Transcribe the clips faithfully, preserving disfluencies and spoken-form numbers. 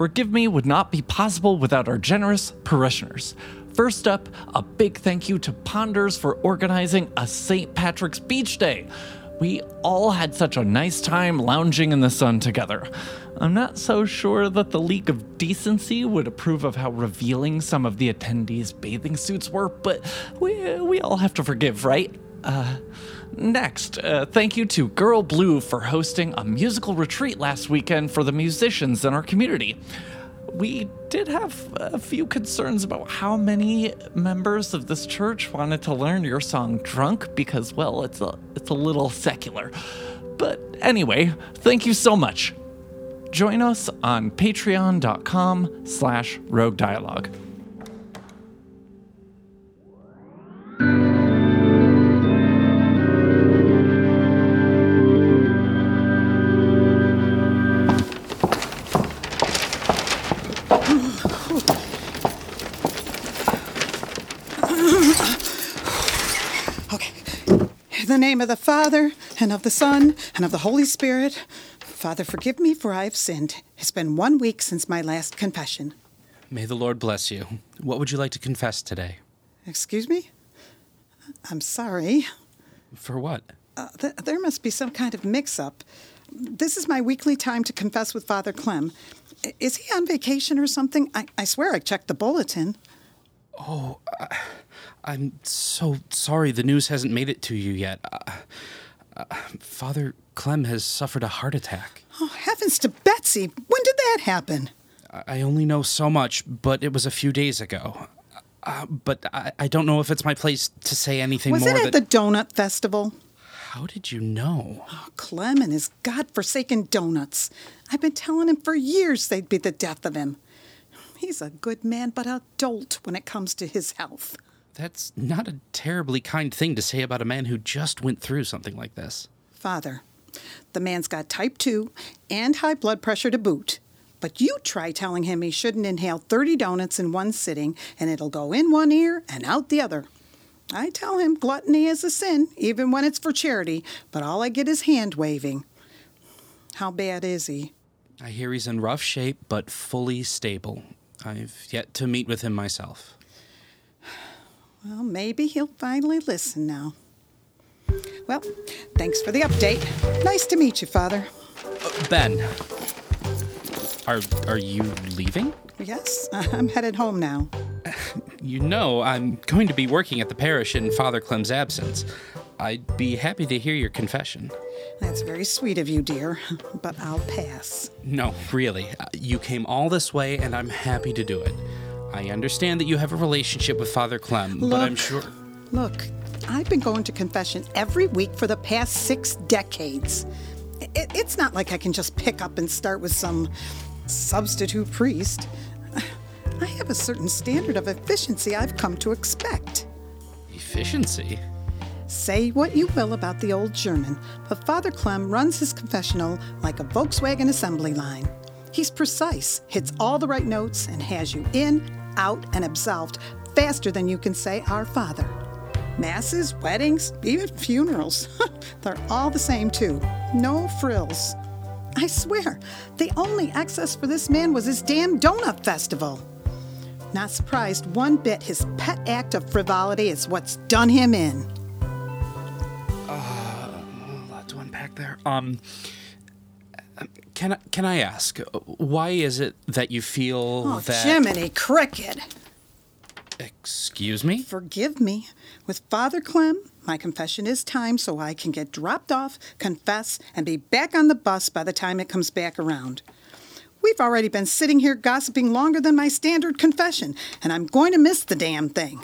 Forgive Me would not be possible without our generous parishioners. First up, a big thank you to Ponders for organizing a Saint Patrick's Beach Day. We all had such a nice time lounging in the sun together. I'm not so sure that the League of Decency would approve of how revealing some of the attendees' bathing suits were, but we, we all have to forgive, right? Uh, next, uh, thank you to Girl Blue for hosting a musical retreat last weekend for the musicians in our community. We did have a few concerns about how many members of this church wanted to learn your song Drunk because, well, it's a, it's a little secular. But anyway, thank you so much. Join us on patreon.com slash rogue dialogue. In the name of the Father, and of the Son, and of the Holy Spirit. Father, forgive me, for I have sinned. It's been one week since my last confession. May the Lord bless you. What would you like to confess today? Excuse me? I'm sorry. For what? Uh, th- there must be some kind of mix-up. This is my weekly time to confess with Father Clem. I- is he on vacation or something? I, I swear I checked the bulletin. Oh, uh, I'm so sorry the news hasn't made it to you yet. Uh, uh, Father Clem has suffered a heart attack. Oh, heavens to Betsy! When did that happen? I only know so much, but it was a few days ago. Uh, but I, I don't know if it's my place to say anything was more. Was it at that... the donut festival? How did you know? Oh, Clem and his godforsaken donuts. I've been telling him for years they'd be the death of him. He's a good man, but a dolt when it comes to his health. That's not a terribly kind thing to say about a man who just went through something like this. Father, the man's got type two and high blood pressure to boot. But you try telling him he shouldn't inhale thirty donuts in one sitting, and it'll go in one ear and out the other. I tell him gluttony is a sin, even when it's for charity, but all I get is hand-waving. How bad is he? I hear he's in rough shape, but fully stable. I've yet to meet with him myself. Well, maybe he'll finally listen now. Well, thanks for the update. Nice to meet you, Father. Uh, Ben, are are you leaving? Yes, I'm headed home now. You know, I'm going to be working at the parish in Father Clem's absence. I'd be happy to hear your confession. That's very sweet of you, dear, but I'll pass. No, really. You came all this way, and I'm happy to do it. I understand that you have a relationship with Father Clem, look, but I'm sure... Look, I've been going to confession every week for the past six decades. It, it's not like I can just pick up and start with some substitute priest. I have a certain standard of efficiency I've come to expect. Efficiency? Say what you will about the old German, but Father Clem runs his confessional like a Volkswagen assembly line. He's precise, hits all the right notes, and has you in, out, and absolved faster than you can say, Our Father. Masses, weddings, even funerals. They're all the same, too. No frills. I swear, the only excess for this man was his damn donut festival. Not surprised one bit his pet act of frivolity is what's done him in. Uh, a lot to unpack there. Um... Can I, can I ask, why is it that you feel oh, that... Jiminy Cricket! Excuse me? Forgive me. With Father Clem, my confession is timed so I can get dropped off, confess, and be back on the bus by the time it comes back around. We've already been sitting here gossiping longer than my standard confession, and I'm going to miss the damn thing.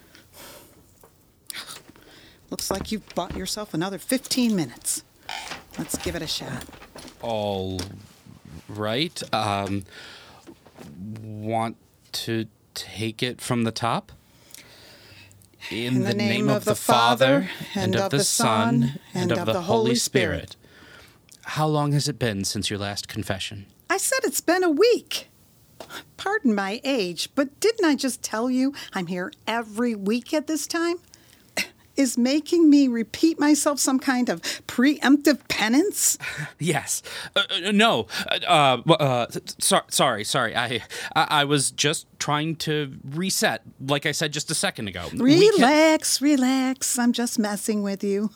Looks like you've bought yourself another fifteen minutes. Let's give it a shot. All right. Um, want to take it from the top? In, In the, the name, name of, of the Father, and, and of, of the Son, and, and of the Holy Spirit. Spirit. How long has it been since your last confession? I said it's been a week. Pardon my age, but didn't I just tell you I'm here every week at this time? is making me repeat myself some kind of preemptive penance? Yes. Uh, uh, no. Uh, uh, uh, so- sorry, sorry. I, I I was just trying to reset, like I said just a second ago. We can- Relax, relax. I'm just messing with you.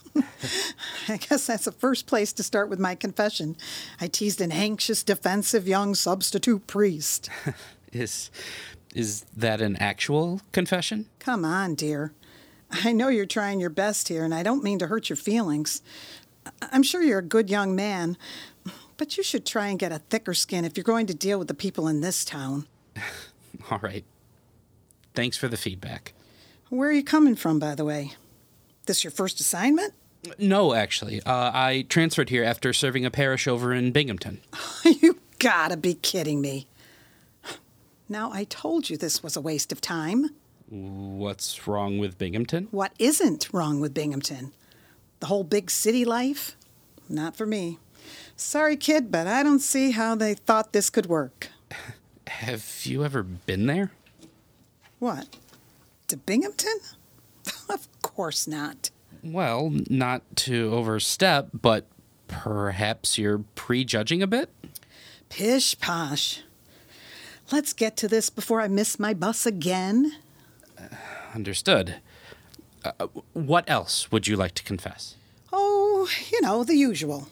I guess that's the first place to start with my confession. I teased an anxious, defensive young substitute priest. Is is that an actual confession? Come on, dear. I know you're trying your best here, and I don't mean to hurt your feelings. I- I'm sure you're a good young man, but you should try and get a thicker skin if you're going to deal with the people in this town. All right. Thanks for the feedback. Where are you coming from, by the way? This your first assignment? No, actually. Uh, I transferred here after serving a parish over in Binghamton. You gotta be kidding me. Now, I told you this was a waste of time. What's wrong with Binghamton? What isn't wrong with Binghamton? The whole big city life? Not for me. Sorry, kid, but I don't see how they thought this could work. Have you ever been there? What? To Binghamton? Of course not. Well, not to overstep, but perhaps you're prejudging a bit? Pish posh. Let's get to this before I miss my bus again. Understood. Uh, what else would you like to confess? Oh, you know, the usual.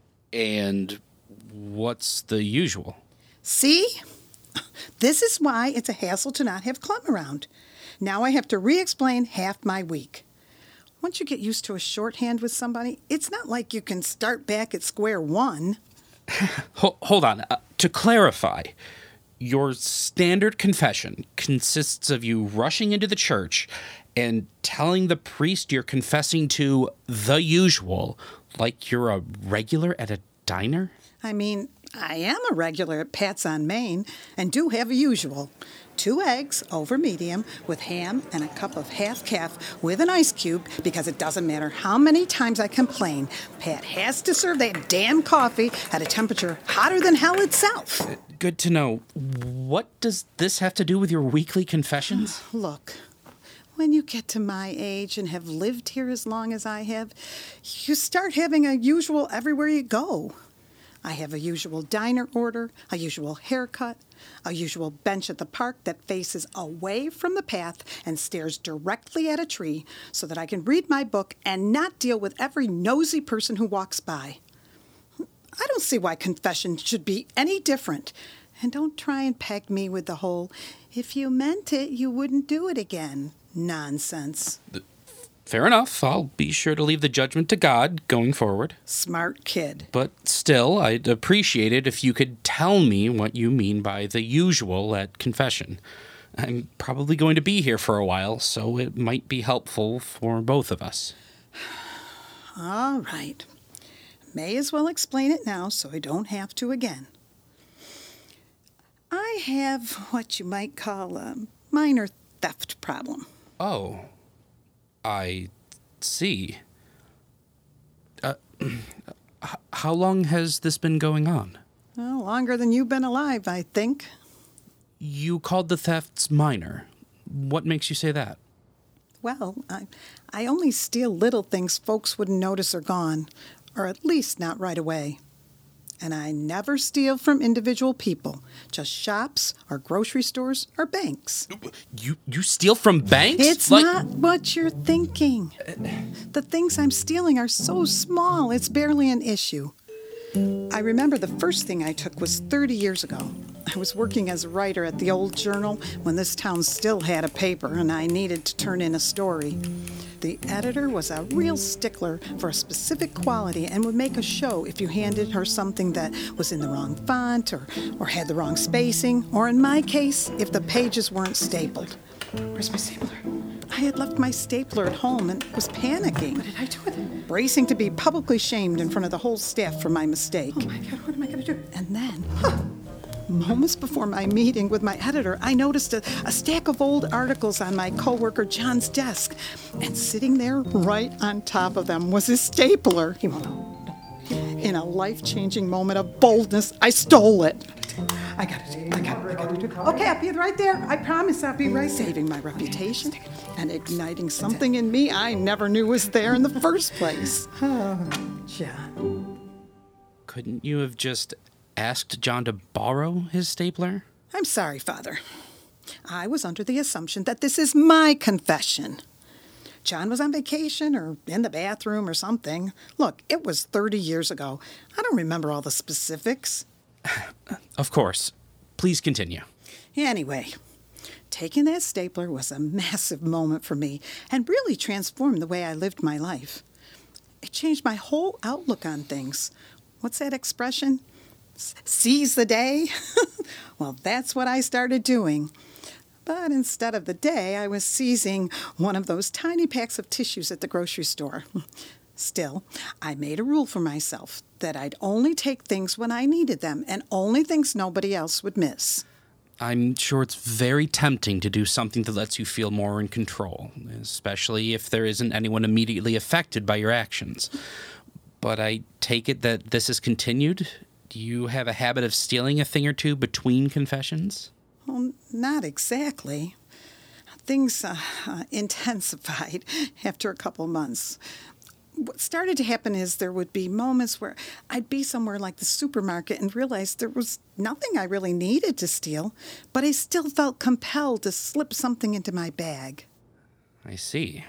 And what's the usual? See? This is why it's a hassle to not have Clem around. Now I have to re-explain half my week. Once you get used to a shorthand with somebody, it's not like you can start back at square one. Ho- hold on. Uh, to clarify, your standard confession consists of you rushing into the church and telling the priest you're confessing to the usual, like you're a regular at a diner? I mean, I am a regular at Pat's on Main and do have a usual. Two eggs over medium with ham and a cup of half calf with an ice cube because it doesn't matter how many times I complain. Pat has to serve that damn coffee at a temperature hotter than hell itself. Good to know. What does this have to do with your weekly confessions? Look, when you get to my age and have lived here as long as I have, you start having a usual everywhere you go. I have a usual diner order, a usual haircut, a usual bench at the park that faces away from the path and stares directly at a tree so that I can read my book and not deal with every nosy person who walks by. I don't see why confession should be any different. And don't try and peg me with the whole, if you meant it, you wouldn't do it again nonsense. Fair enough. I'll be sure to leave the judgment to God going forward. Smart kid. But still, I'd appreciate it if you could tell me what you mean by the usual at confession. I'm probably going to be here for a while, so it might be helpful for both of us. All right. May as well explain it now so I don't have to again. I have what you might call a minor theft problem. Oh, I see. Uh, h- how long has this been going on? Well, longer than you've been alive, I think. You called the thefts minor. What makes you say that? Well, I, I only steal little things folks wouldn't notice are gone, or at least not right away. And I never steal from individual people, just shops or grocery stores or banks. You you steal from banks? It's Like- not what you're thinking. The things I'm stealing are so small, it's barely an issue. I remember the first thing I took was thirty years ago. I was working as a writer at the old Journal when this town still had a paper and I needed to turn in a story. The editor was a real stickler for a specific quality and would make a show if you handed her something that was in the wrong font or, or had the wrong spacing, or in my case, if the pages weren't stapled. Where's my stapler? I had left my stapler at home and was panicking. What did I do with it? Bracing to be publicly shamed in front of the whole staff for my mistake. Oh my God, what am I going to do? And then, huh, moments before my meeting with my editor, I noticed a, a stack of old articles on my coworker John's desk. And sitting there right on top of them was his stapler. He won't know. In a life-changing moment of boldness, I stole it. I gotta do it. I gotta, I gotta do it. Okay, I'll be right there. I promise I'll be right there. Saving my reputation and igniting something in me I never knew was there in the first place. Oh, John. Couldn't you have just asked John to borrow his stapler? I'm sorry, Father. I was under the assumption that this is my confession. John was on vacation or in the bathroom or something. Look, it was thirty years ago. I don't remember all the specifics. Of course. Please continue. Anyway, taking that stapler was a massive moment for me and really transformed the way I lived my life. It changed my whole outlook on things. What's that expression? S- seize the day? Well, that's what I started doing. But instead of the day, I was seizing one of those tiny packs of tissues at the grocery store. Still, I made a rule for myself that I'd only take things when I needed them and only things nobody else would miss. I'm sure it's very tempting to do something that lets you feel more in control, especially if there isn't anyone immediately affected by your actions. But I take it that this is continued? Do you have a habit of stealing a thing or two between confessions? Well, not exactly. Things uh, uh, intensified after a couple months. What started to happen is there would be moments where I'd be somewhere like the supermarket and realize there was nothing I really needed to steal, but I still felt compelled to slip something into my bag. I see.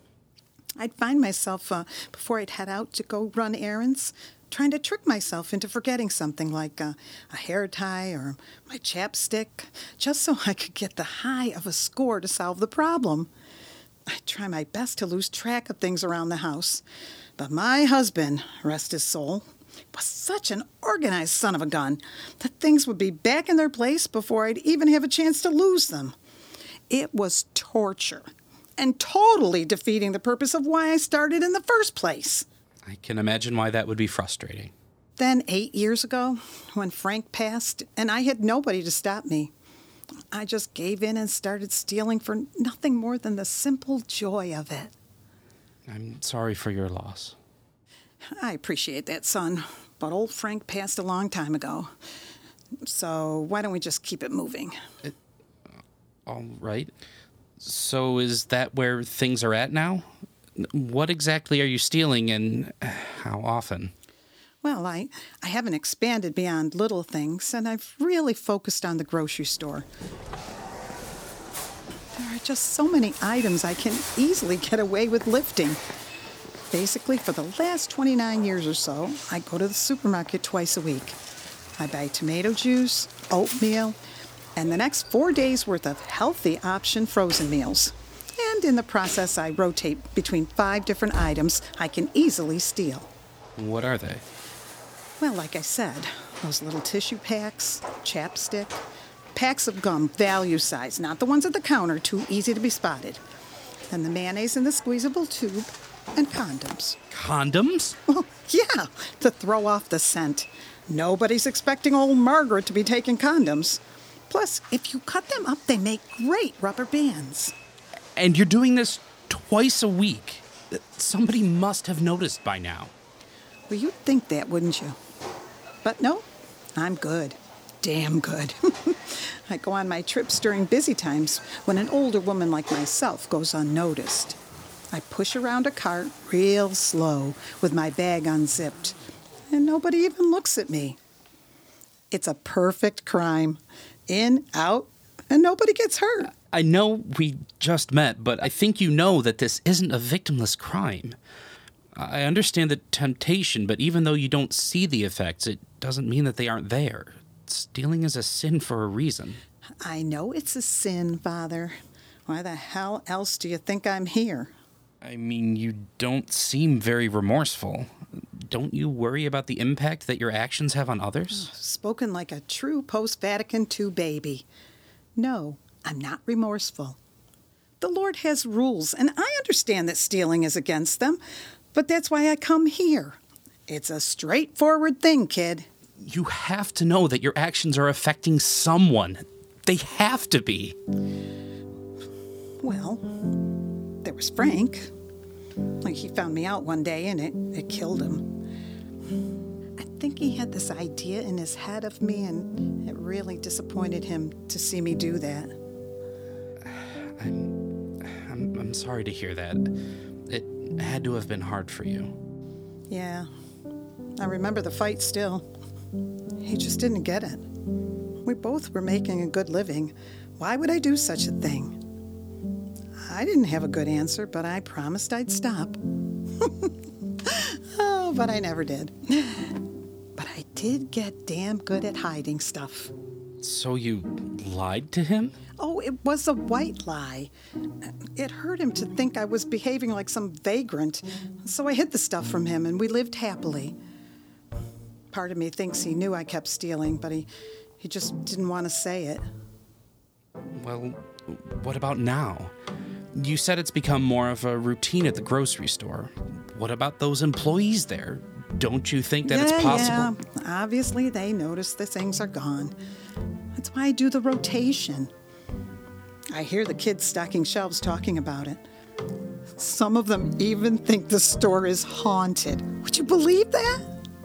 I'd find myself, uh, before I'd head out to go run errands, trying to trick myself into forgetting something like uh, a hair tie or my chapstick, just so I could get the high of a score to solve the problem. I try my best to lose track of things around the house. But my husband, rest his soul, was such an organized son of a gun that things would be back in their place before I'd even have a chance to lose them. It was torture and totally defeating the purpose of why I started in the first place. I can imagine why that would be frustrating. Then eight years ago, when Frank passed, and I had nobody to stop me, I just gave in and started stealing for nothing more than the simple joy of it. I'm sorry for your loss. I appreciate that, son, but old Frank passed a long time ago. So why don't we just keep it moving? It, all right. So is that where things are at now? What exactly are you stealing and how often? Well, I, I haven't expanded beyond little things, and I've really focused on the grocery store. There are just so many items I can easily get away with lifting. Basically, for the last twenty-nine years or so, I go to the supermarket twice a week. I buy tomato juice, oatmeal, and the next four days' worth of healthy option frozen meals. And in the process, I rotate between five different items I can easily steal. What are they? Well, like I said, those little tissue packs, chapstick, packs of gum, value size, not the ones at the counter, too easy to be spotted. Then the mayonnaise in the squeezable tube, and condoms. Condoms? Well, yeah, to throw off the scent. Nobody's expecting old Margaret to be taking condoms. Plus, if you cut them up, they make great rubber bands. And you're doing this twice a week. Somebody must have noticed by now. Well, you'd think that, wouldn't you? But no, I'm good. Damn good. I go on my trips during busy times when an older woman like myself goes unnoticed. I push around a cart real slow with my bag unzipped, and nobody even looks at me. It's a perfect crime. In, out, and nobody gets hurt. I know we just met, but I think you know that this isn't a victimless crime. I understand the temptation, but even though you don't see the effects, it doesn't mean that they aren't there. Stealing is a sin for a reason. I know it's a sin, Father. Why the hell else do you think I'm here? I mean, you don't seem very remorseful. Don't you worry about the impact that your actions have on others? Spoken like a true post-Vatican two baby. No, I'm not remorseful. The Lord has rules, and I understand that stealing is against them, but that's why I come here. It's a straightforward thing, kid. You have to know that your actions are affecting someone. They have to be. Well, there was Frank. Like, he found me out one day, and it, it killed him. I think he had this idea in his head of me, and it really disappointed him to see me do that. I'm, I'm, I'm sorry to hear that. It had to have been hard for you. Yeah, I remember the fight still. He just didn't get it. We both were making a good living. Why would I do such a thing? I didn't have a good answer, but I promised I'd stop. Oh, but I never did. But I did get damn good at hiding stuff. So you lied to him? Oh, it was a white lie. It hurt him to think I was behaving like some vagrant, so I hid the stuff from him and we lived happily. Part of me thinks he knew I kept stealing, but he, he just didn't want to say it. Well, what about now? You said it's become more of a routine at the grocery store. What about those employees there? Don't you think that yeah, it's possible? Yeah, obviously they notice the things are gone. That's why I do the rotation. I hear the kids stocking shelves talking about it. Some of them even think the store is haunted. Would you believe that?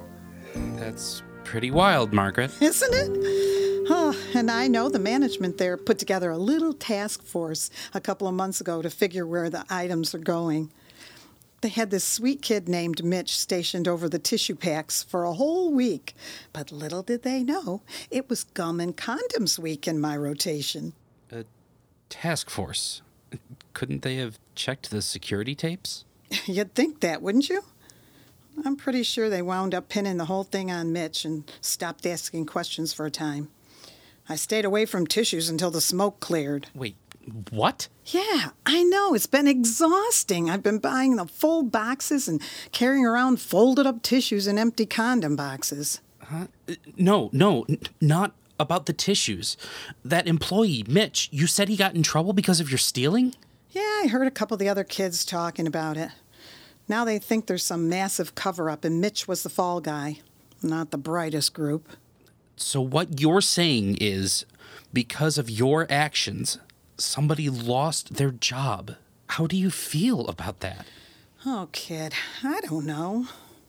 That's pretty wild, Margaret. Isn't it? Oh, and I know the management there put together a little task force a couple of months ago to figure where the items are going. They had this sweet kid named Mitch stationed over the tissue packs for a whole week. But little did they know, it was gum and condoms week in my rotation. A task force? Couldn't they have checked the security tapes? You'd think that, wouldn't you? I'm pretty sure they wound up pinning the whole thing on Mitch and stopped asking questions for a time. I stayed away from tissues until the smoke cleared. Wait, what? Yeah, I know. It's been exhausting. I've been buying the full boxes and carrying around folded up tissues and empty condom boxes. Huh? No, no, n- not about the tissues. That employee, Mitch, you said he got in trouble because of your stealing? Yeah, I heard a couple of the other kids talking about it. Now they think there's some massive cover-up and Mitch was the fall guy. Not the brightest group. So what you're saying is, because of your actions, somebody lost their job. How do you feel about that? Oh, kid, I don't know.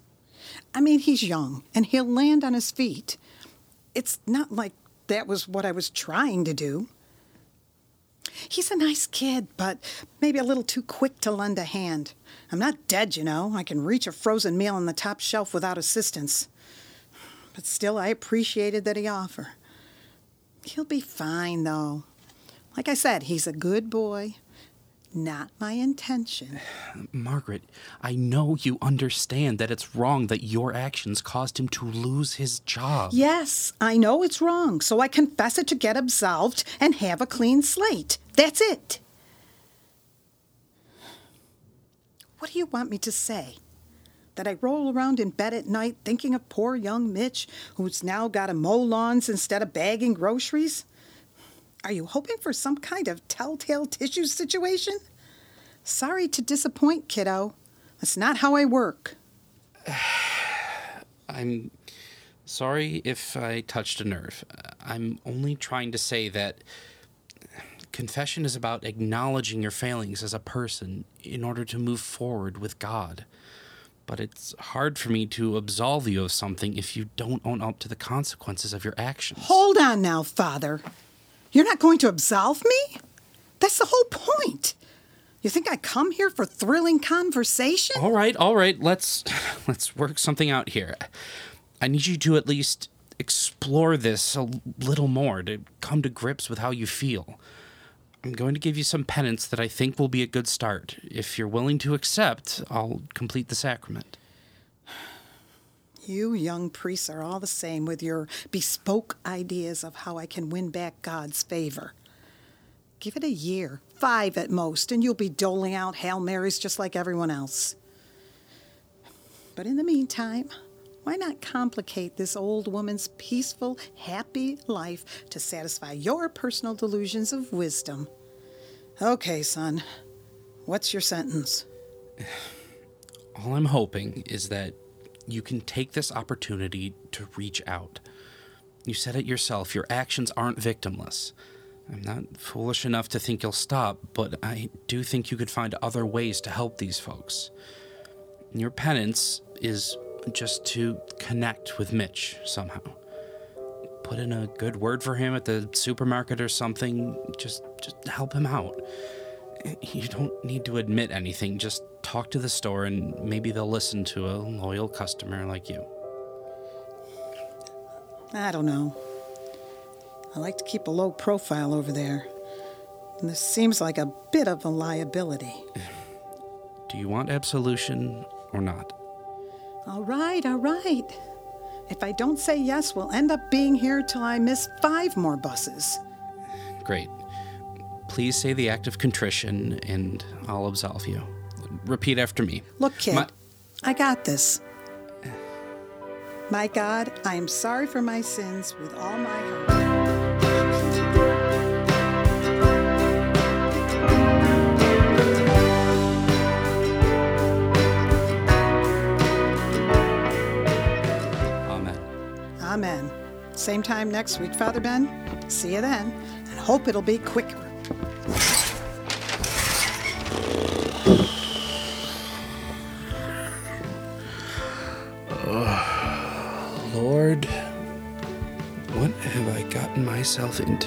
I mean, he's young, and he'll land on his feet. It's not like that was what I was trying to do. He's a nice kid, but maybe a little too quick to lend a hand. I'm not dead, you know. I can reach a frozen meal on the top shelf without assistance. But still, I appreciated that he offered. He'll be fine, though. Like I said, he's a good boy. Not my intention. Margaret, I know you understand that it's wrong that your actions caused him to lose his job. Yes, I know it's wrong, so I confess it to get absolved and have a clean slate. That's it. What do you want me to say? That I roll around in bed at night thinking of poor young Mitch, who's now got to mow lawns instead of bagging groceries? Are you hoping for some kind of telltale tissue situation? Sorry to disappoint, kiddo. That's not how I work. I'm sorry if I touched a nerve. I'm only trying to say that confession is about acknowledging your failings as a person in order to move forward with God. But it's hard for me to absolve you of something if you don't own up to the consequences of your actions. Hold on now, Father. You're not going to absolve me? That's the whole point. You think I come here for thrilling conversation? All right, all right. Let's let's work something out here. I need you to at least explore this a little more, to come to grips with how you feel. I'm going to give you some penance that I think will be a good start. If you're willing to accept, I'll complete the sacrament. You young priests are all the same with your bespoke ideas of how I can win back God's favor. Give it a year, five at most, and you'll be doling out Hail Marys just like everyone else. But in the meantime, why not complicate this old woman's peaceful, happy life to satisfy your personal delusions of wisdom? Okay, son, what's your sentence? All I'm hoping is that you can take this opportunity to reach out. You said it yourself, your actions aren't victimless. I'm not foolish enough to think you'll stop, but I do think you could find other ways to help these folks. Your penance is just to connect with Mitch somehow. Put in a good word for him at the supermarket or something. Just, just help him out. You don't need to admit anything. Just talk to the store and maybe they'll listen to a loyal customer like you. I don't know. I like to keep a low profile over there. And this seems like a bit of a liability. Do you want absolution or not? All right, all right. If I don't say yes, we'll end up being here till I miss five more buses. Great. Please say the act of contrition, and I'll absolve you. Repeat after me. Look, kid, My- I got this. My God, I am sorry for my sins with all my heart. Amen. Amen. Same time next week, Father Ben. See you then, and hope it'll be quicker. Lord, what have I gotten myself into?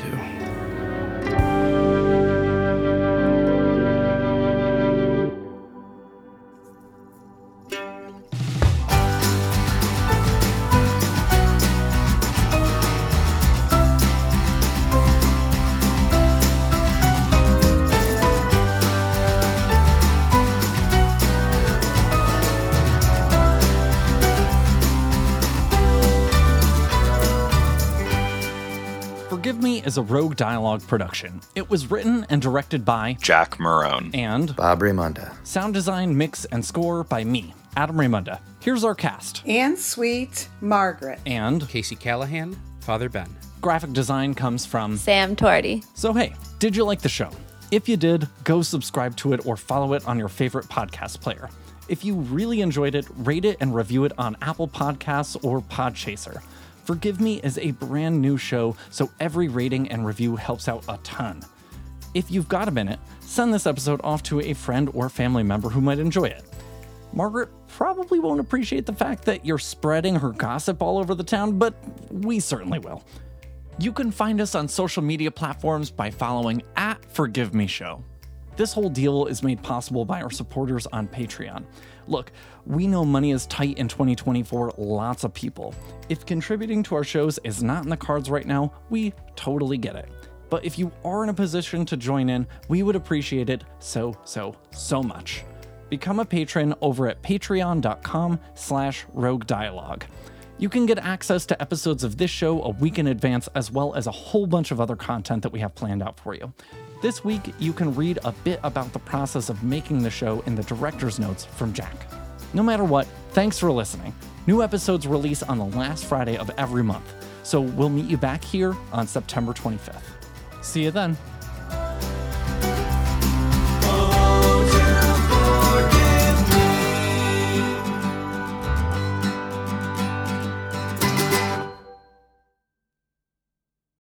Forgive Me is a Rogue Dialogue production. It was written and directed by Jack Marone and Bob Raymunda. sound design, mix, and score by me, Adam Raymunda. Here's our cast. And sweet Margaret. And Casey Callahan, Father Ben. graphic design comes from... Sam Torty. So hey, did you like the show? If you did, go subscribe to it or follow it on your favorite podcast player. If you really enjoyed it, rate it and review it on Apple Podcasts or Podchaser. Forgive Me is a brand new show, so every rating and review helps out a ton. If you've got a minute, send this episode off to a friend or family member who might enjoy it. Margaret probably won't appreciate the fact that you're spreading her gossip all over the town, but we certainly will. You can find us on social media platforms by following at Forgive Me Show. This whole deal is made possible by our supporters on Patreon. Look, we know money is tight in twenty twenty for lots of people. If contributing to our shows is not in the cards right now, we totally get it. But if you are in a position to join in, we would appreciate it so, so, so much. Become a patron over at patreon.com slash rogue dialogue. You can get access to episodes of this show a week in advance, as well as a whole bunch of other content that we have planned out for you. This week, you can read a bit about the process of making the show in the director's notes from Jack. No matter what, thanks for listening. New episodes release on the last Friday of every month, so we'll meet you back here on September twenty-fifth. See you then.